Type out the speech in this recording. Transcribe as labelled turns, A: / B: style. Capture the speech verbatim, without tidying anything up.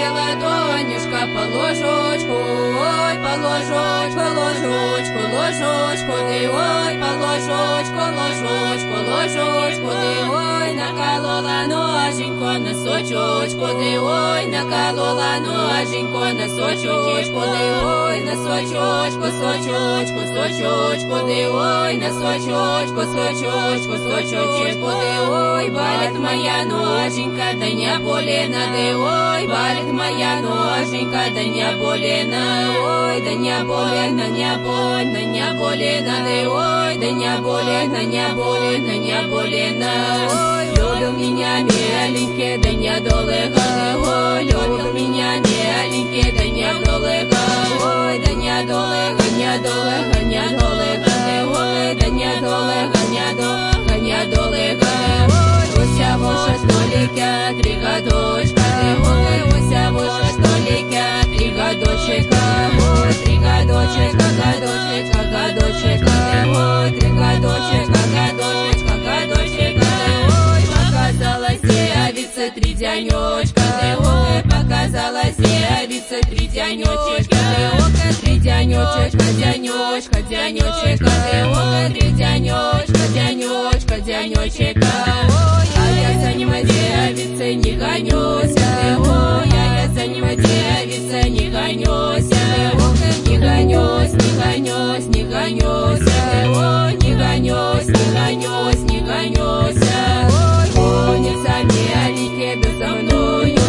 A: хотела Тонюшка по ложечку, ой, по ложечку, ложечку, ложечку, ты, ой, по ложечку, ложечку, ложечку, ты, ой, наколола ноженьку на сочечку, ты, ой, наколола ноженьку на сочечку, ты, ой, на сочечку, сочечку, сочечку, ты, ой, на сочечку, сочечку, сочечку, ты, ой, балит моя ноженька, да не болена, ты, ой, балит моя ноженька, да не болена, ой, да не болена, не больно, не болена, ты, ой, да не болена, не болена, не болена, ой, любил меня миленький, да не долго, ой, любил меня миленький, да не долго, ой, да не долго, не долго, не долго, ой, да не долго, не долго, не долго, ой, уся ваша столика, три годочка, ой, уся ваша столика, три годочка, ой, три годочка, годочка, годочка, ой, три годочка, годочка, годочка, ой, показалась девица, три дянечка, ой, показалась девица, три дянечка, ой, три дянечка, дянечка, дянечка, ой, три дянечка, дянечка, дянечка, ой, а я за ним девица не гонюсь, ой, а я за ним девица не гонюсь, ой, не гонюсь, не гонюсь, не гонюсь, ой, не гонюсь, не гонюсь, не гонюсь, ой, гонится миленький да за мною.